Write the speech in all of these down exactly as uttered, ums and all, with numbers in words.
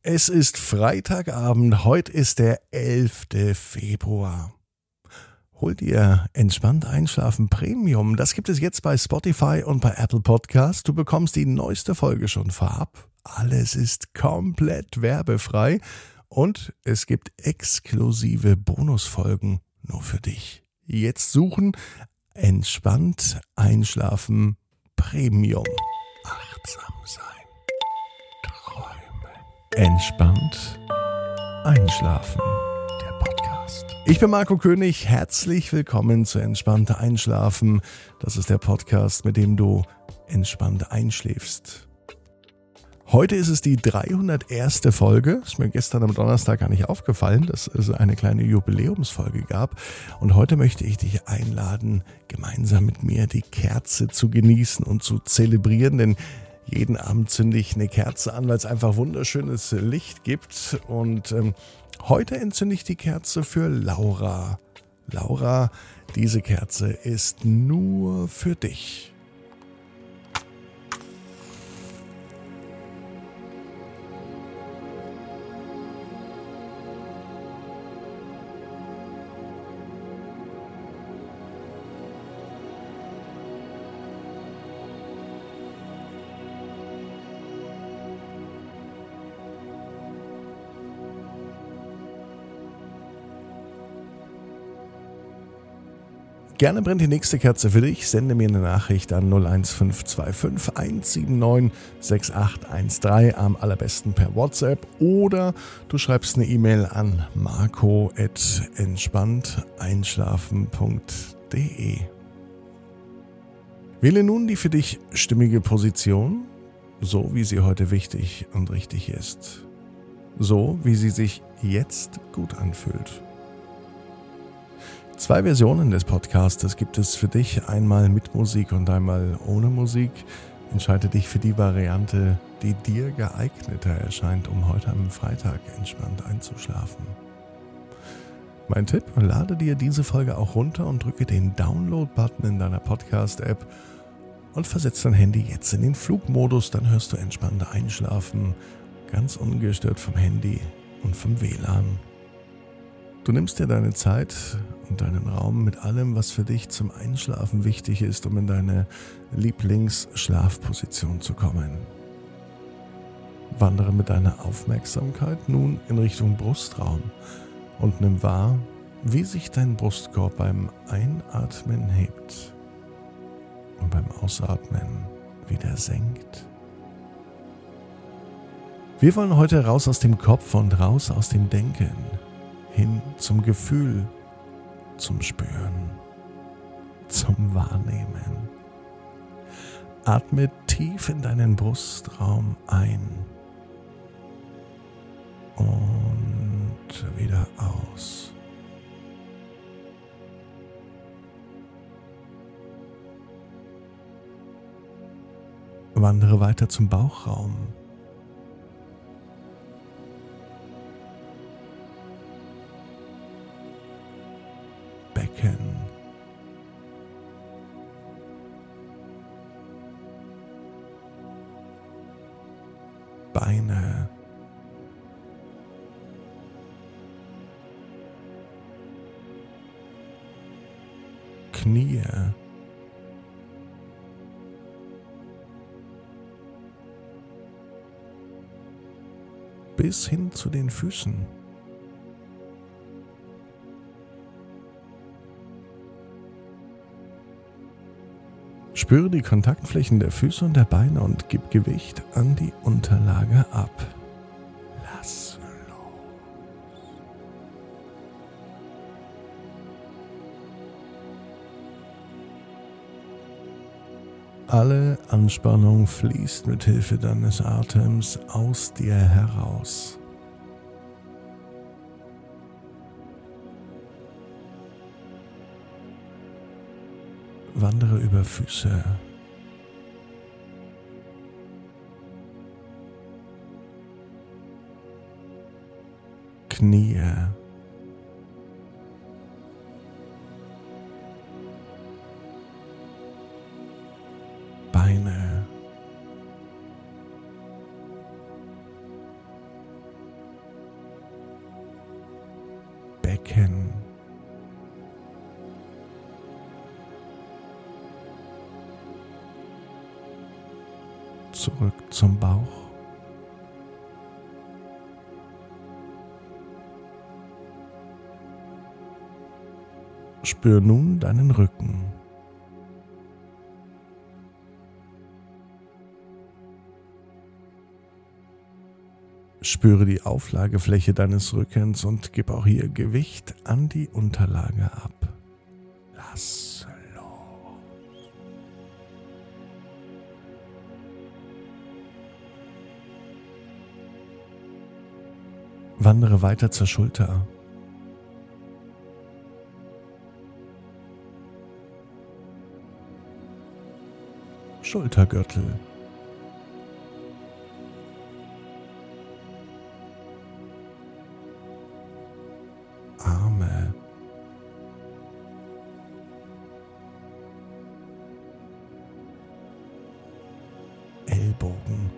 Es ist Freitagabend, heute ist der elfte Februar. Hol dir Entspannt Einschlafen Premium. Das gibt es jetzt bei Spotify und bei Apple Podcasts. Du bekommst die neueste Folge schon vorab. Alles ist komplett werbefrei und es gibt exklusive Bonusfolgen nur für dich. Jetzt suchen Entspannt Einschlafen Premium. Achtsam sein. Entspannt Einschlafen, der Podcast. Ich bin Marco König, herzlich willkommen zu Entspannt Einschlafen. Das ist der Podcast, mit dem du entspannt einschläfst. Heute ist es die dreihunderterste Folge. Ist mir gestern am Donnerstag gar nicht aufgefallen, dass es eine kleine Jubiläumsfolge gab. Und heute möchte ich dich einladen, gemeinsam mit mir die Kerze zu genießen und zu zelebrieren, denn jeden Abend zünde ich eine Kerze an, weil es einfach wunderschönes Licht gibt. Und ähm, heute entzünde ich die Kerze für Laura. Laura, diese Kerze ist nur für dich. Gerne brennt die nächste Kerze für dich. Sende mir eine Nachricht an null eins fünf zwei fünf eins sieben neun sechs acht eins drei, am allerbesten per WhatsApp, oder du schreibst eine E-Mail an marco at entspannt einschlafen punkt de. Wähle nun die für dich stimmige Position, so wie sie heute wichtig und richtig ist. So wie sie sich jetzt gut anfühlt. Zwei Versionen des Podcastes gibt es für dich, einmal mit Musik und einmal ohne Musik. Entscheide dich für die Variante, die dir geeigneter erscheint, um heute am Freitag entspannt einzuschlafen. Mein Tipp: Lade dir diese Folge auch runter und drücke den Download-Button in deiner Podcast-App und versetze dein Handy jetzt in den Flugmodus, dann hörst du entspannt einschlafen, ganz ungestört vom Handy und vom W L A N. Du nimmst dir deine Zeit und deinen Raum mit allem, was für dich zum Einschlafen wichtig ist, um in deine Lieblingsschlafposition zu kommen. Wandere mit deiner Aufmerksamkeit nun in Richtung Brustraum und nimm wahr, wie sich dein Brustkorb beim Einatmen hebt und beim Ausatmen wieder senkt. Wir wollen heute raus aus dem Kopf und raus aus dem Denken, hin zum Gefühl, zum Spüren, zum Wahrnehmen. Atme tief in deinen Brustraum ein und wieder aus. Wandere weiter zum Bauchraum. Becken. Beine. Knie. Bis hin zu den Füßen. Spüre die Kontaktflächen der Füße und der Beine und gib Gewicht an die Unterlage ab. Lass los. Alle Anspannung fließt mit Hilfe deines Atems aus dir heraus. Wandere über Füße, Knie, Beine, Becken. Zurück zum Bauch. Spür nun deinen Rücken. Spüre die Auflagefläche deines Rückens und gib auch hier Gewicht an die Unterlage ab. Lass los. Wandere weiter zur Schulter. Schultergürtel. Arme. Ellbogen.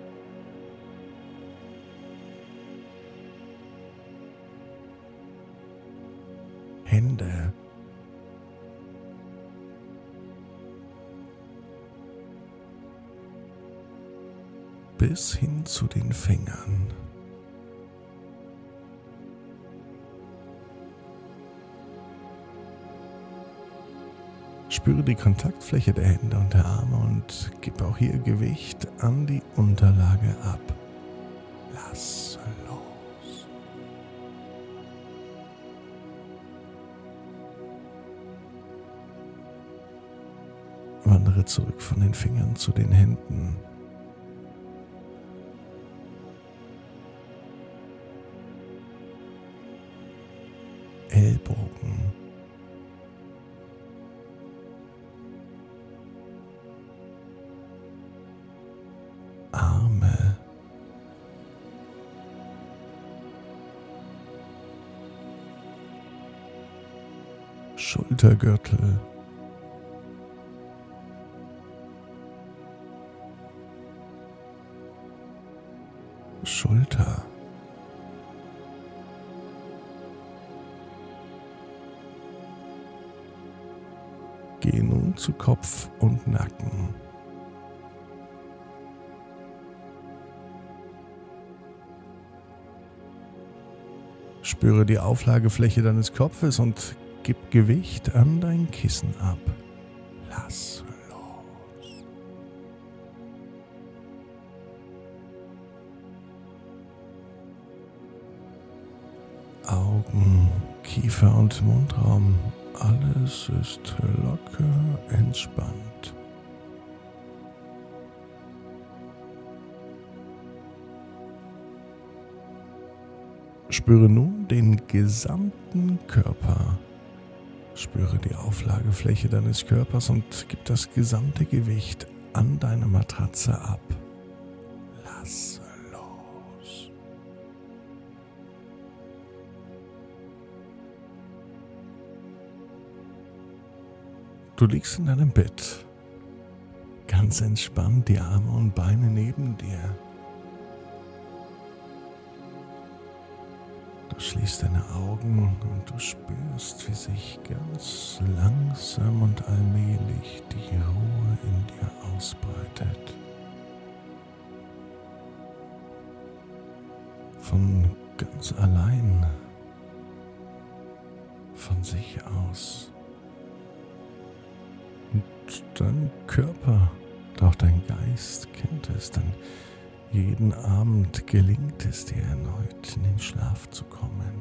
Hände. Bis hin zu den Fingern. Spüre die Kontaktfläche der Hände und der Arme und gib auch hier Gewicht an die Unterlage ab. Lass los. Wandere zurück von den Fingern zu den Händen. Ellbogen. Arme. Schultergürtel. Schulter. Gehe nun zu Kopf und Nacken. Spüre die Auflagefläche deines Kopfes und gib Gewicht an dein Kissen ab. Lass los. Augen, Kiefer und Mundraum. Alles ist locker entspannt. Spüre nun den gesamten Körper. Spüre die Auflagefläche deines Körpers und gib das gesamte Gewicht an deine Matratze ab. Lass los. Du liegst in deinem Bett, ganz entspannt, die Arme und Beine neben dir. Du schließt deine Augen und du spürst, wie sich ganz langsam und allmählich die Ruhe in dir ausbreitet. Von ganz allein, von sich aus. Und dein Körper, auch dein Geist kennt es, denn jeden Abend gelingt es dir erneut, in den Schlaf zu kommen.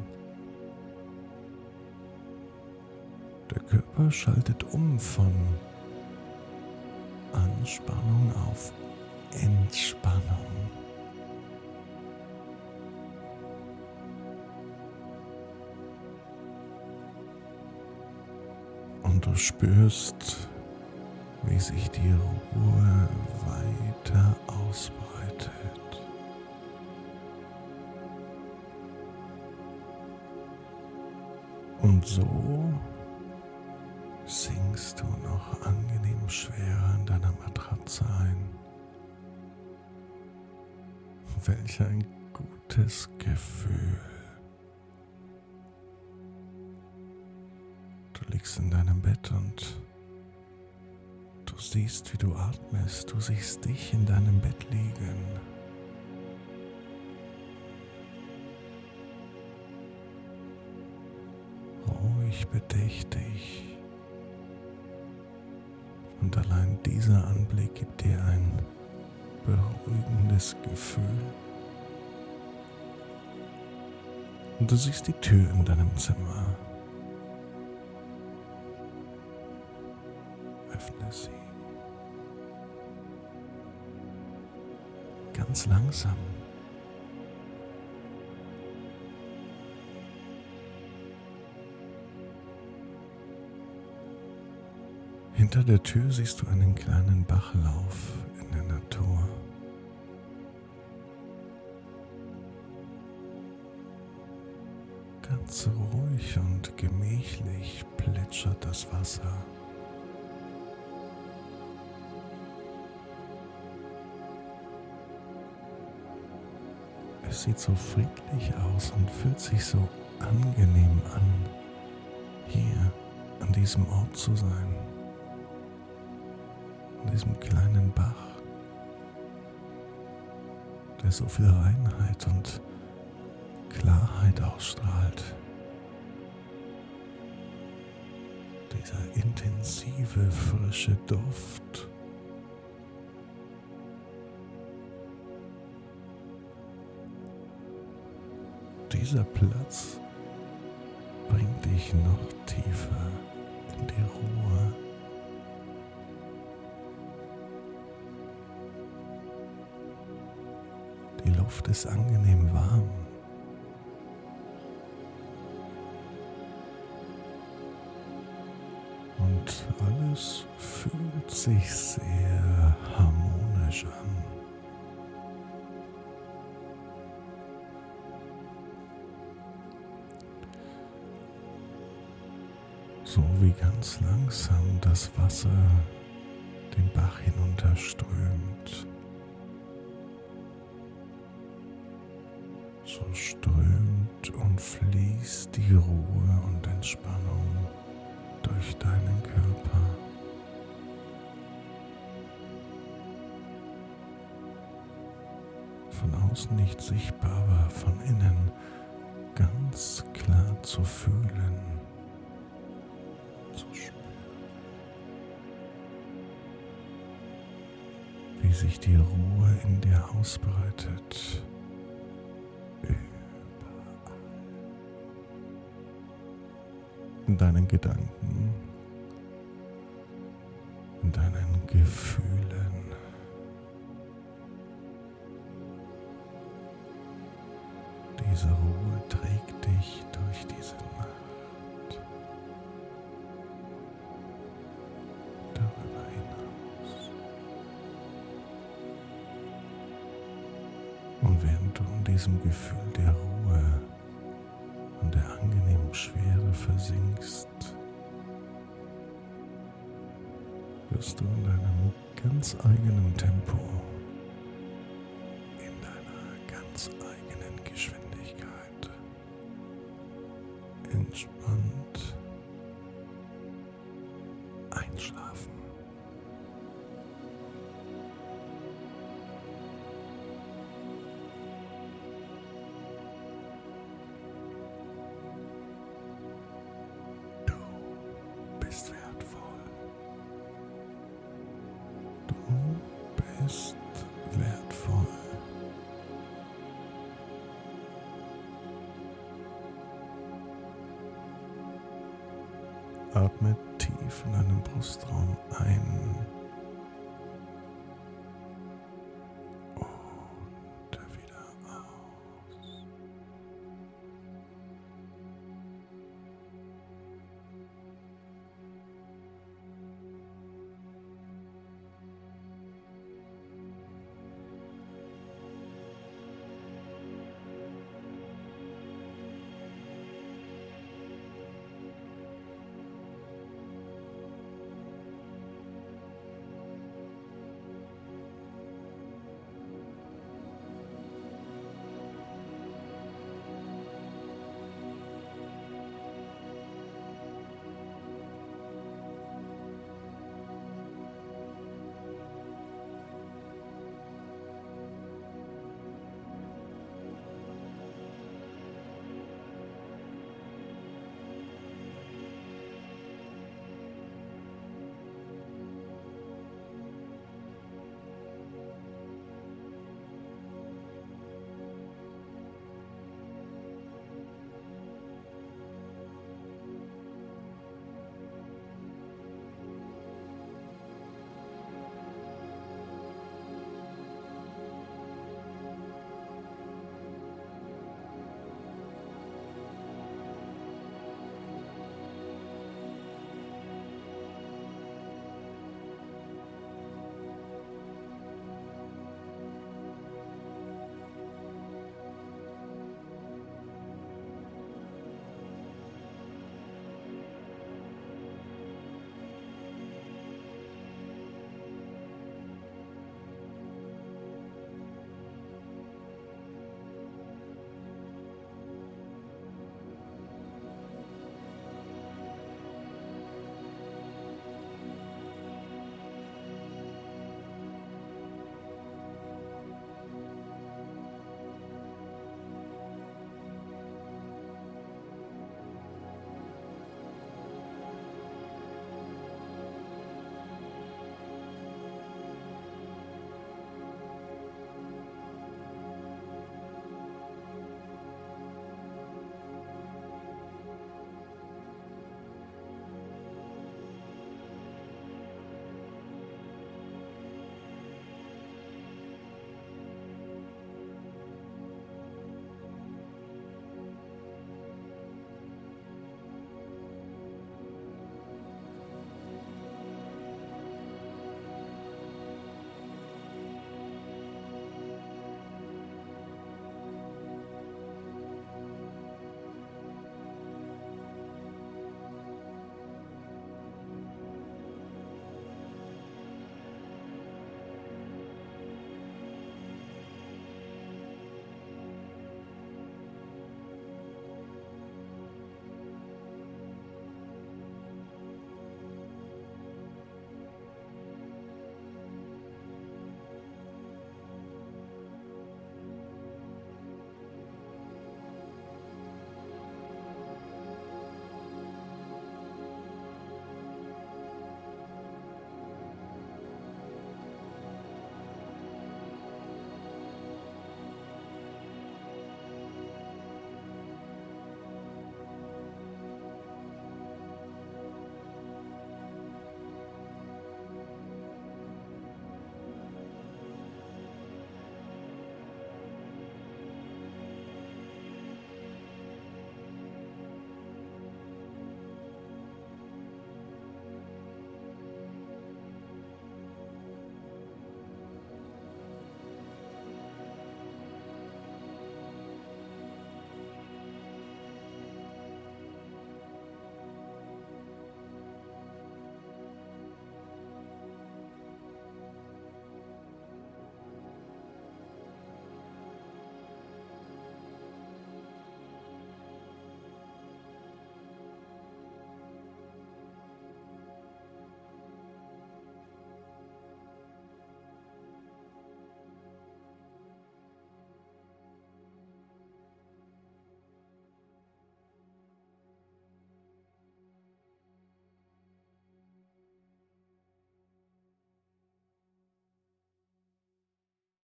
Der Körper schaltet um von Anspannung auf Entspannung. Und du spürst, wie sich die Ruhe weiter ausbreitet. Und so sinkst du noch angenehm schwerer in deiner Matratze ein. Welch ein gutes Gefühl. liegst in deinem Bett und du siehst, wie du atmest. Du siehst dich in deinem Bett liegen. Ruhig, bedächtig. Und allein dieser Anblick gibt dir ein beruhigendes Gefühl. Und du siehst die Tür in deinem Zimmer. Öffne sie. Ganz langsam. Hinter der Tür siehst du einen kleinen Bachlauf in der Natur. Ganz ruhig und gemächlich plätschert das Wasser. Es sieht so friedlich aus und fühlt sich so angenehm an, hier an diesem Ort zu sein. An diesem kleinen Bach, der so viel Reinheit und Klarheit ausstrahlt. Dieser intensive, frische Duft. Dieser Platz bringt dich noch tiefer in die Ruhe. Die Luft ist angenehm warm. Und alles fühlt sich sehr harmonisch an. So wie ganz langsam das Wasser den Bach hinunterströmt. So strömt und fließt die Ruhe und Entspannung durch deinen Körper. Von außen nicht sichtbar, aber von innen ganz klar zu fühlen, zu spüren, wie sich die Ruhe in dir ausbreitet. In deinen Gedanken, in deinen Gefühlen. Diese Ruhe trägt dich durch diese Nacht. Darüber hinaus. Und während du in diesem Gefühl der Ruhe und der angenehmen Schwere versinkst, wirst du in deinem ganz eigenen Tempo, in deiner ganz eigenen Geschwindigkeit entspannt einschlafen. Bist wertvoll. Du bist wertvoll. Atme tief in deinen Brustraum ein